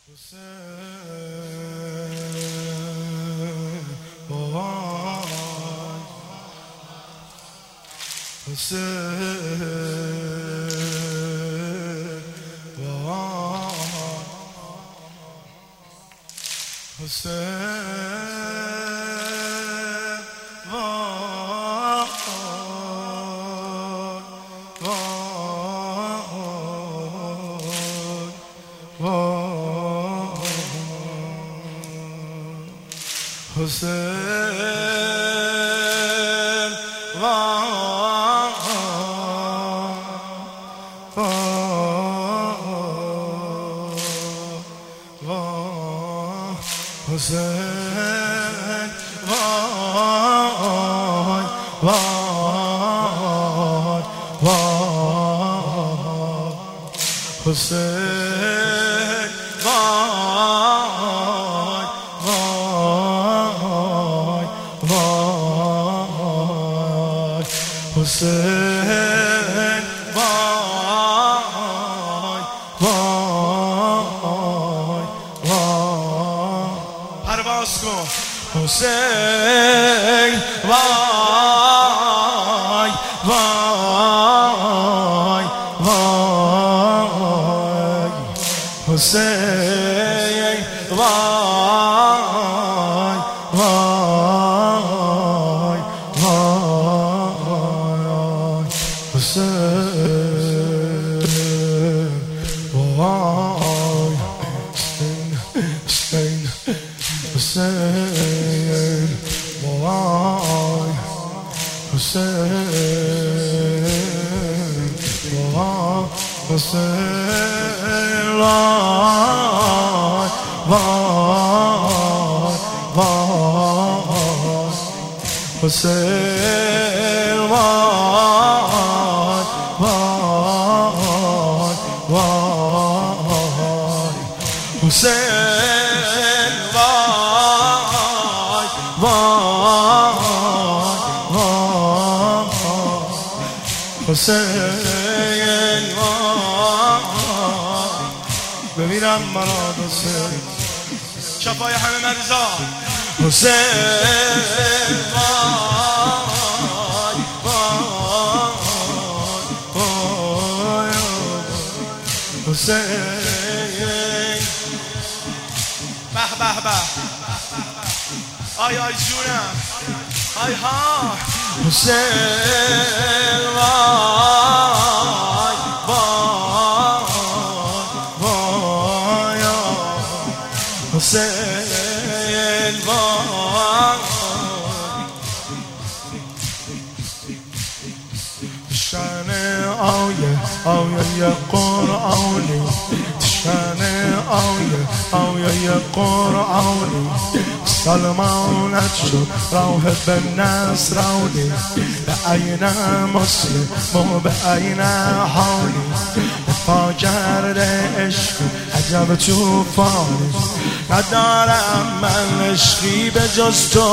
ببینم مراد حسین شفای همه مریضا حسین حسین به به به آی آی جونم آی ها حسین وای وای حسین وای شان آیه قرآنی شان آیه قرآنی سلمانت شد راه به نصرانی به عین مسلم و به عین حالی پا کرده عشق عجب توفانی ندارم من عشقی به جز تو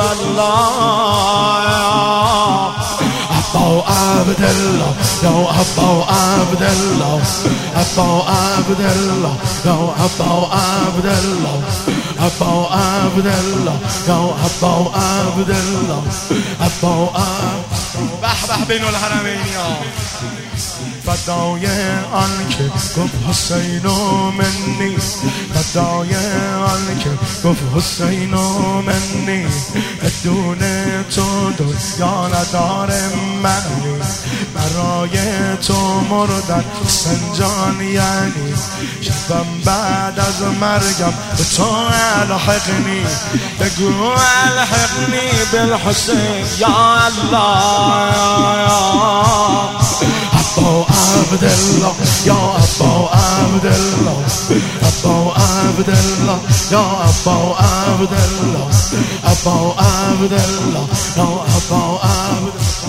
والله ابا عبدالله یا ابا عبدالله ابا عبدالله یا ابا عبدالله ابا عبدالله یا ابا عبدالله ابا به به بین الحرمین فدای آن که گفت حسین و منی فدای آن که گفت حسین و منی بدون تو دنیا نداره معنی برای تو مردن حسین جان یعنی شبم بعد از مرگم به تو الحقنی بگو الحقنی بالحسین یا الله ابا عبدالله یا ابا عبدالله ابا عبدالله یا ابا عبدالله ابا عبدالله یا ابا عبدالله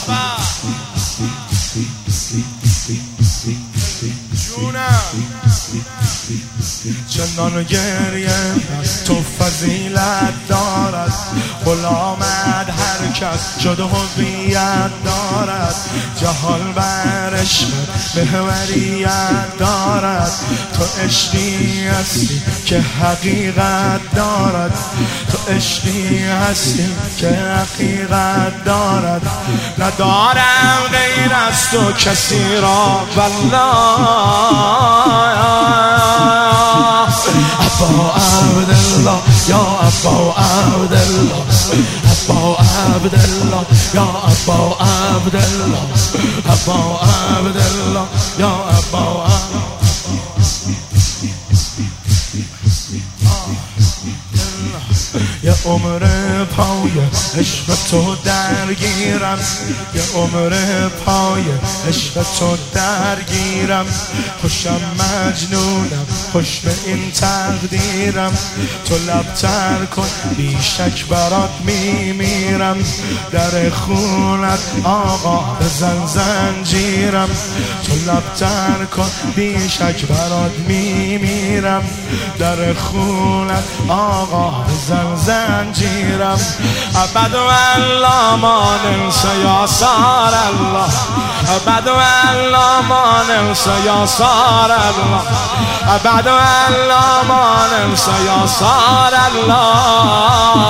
چنان گریه تو فضیلت دارد غلامت هر که کس جد هویت دارد، جهان بر عشقت محوریت دارد. تو عشقی هستی که حقیقت دارد، تو عشقی هستی که حقیقت دارد. ندارم غیر از تو کسی را والله. ابا عبدالله یا ابا عبدالله، ابا عبدالله یا ابا عبدالله، ابا عبدالله یا ابا عبدالله. یه عمر پای عشق تو درگیرم، یه عمر پای عشق تو درگیرم. خوشم مجنونم خوش به این تقدیرم، تو لبتر کن بیشک برات میمیرم. در خونت آقا بزن زنجیرم، تو لبتر کن بیشک برات میمیرم. در خونت آقا بزن زنجیرم. ابد والله ما ننسى یا صار الله، ابد والله ما ننسى یا صار الله، ابد والله ما ننسى یا صار الله.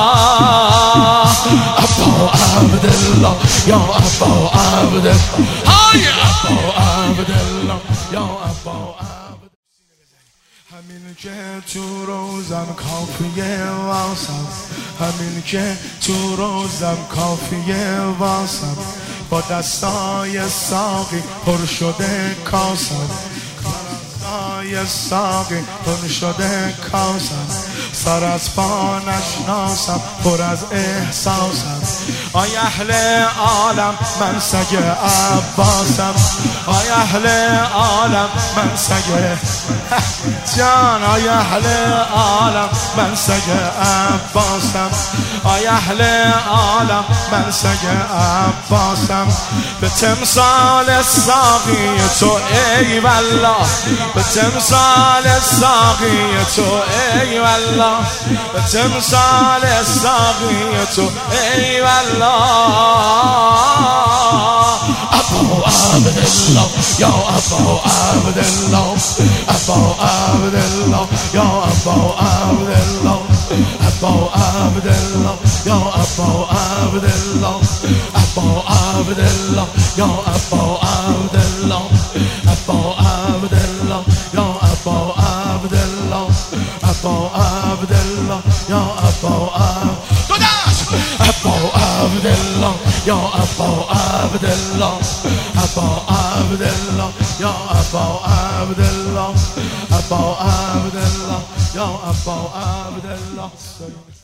ابا عبدالله یا ابا عبدالله، های ابا عبدالله یا ابا عبدالله. همین که تو روزم کافیه واسم، همین که تو روزم کافیه واسم. با دستای ساقی پر شده کاسم، دستای ساقی پر شده کاسم. سر از پا نشناسم پر از احساسم. آی اهل عالم من سگ عباسم، آی اهل عالم من سگ جان، آی اهل عالم من سگ عباسم، آی اهل عالم من سگ عباسم. به تمثال ساقی تو ای والله، به تمثال ساقی تو ای والله، به تمثال ساقی تو ای والله. ابا عبدالله یا ابا عبدالله، ابا عبدالله یا ابا عبدالله، ابا عبدالله یا ابا عبدالله، ابا عبدالله یا ابا عبدالله، ابا عبدالله یا ابا عبدالله، ابا عبدالله یا ابا ابا عبدالله یا ابا عبدالله، ابا عبدالله یا ابا عبدالله، ابا عبدالله یا ابا عبدالله.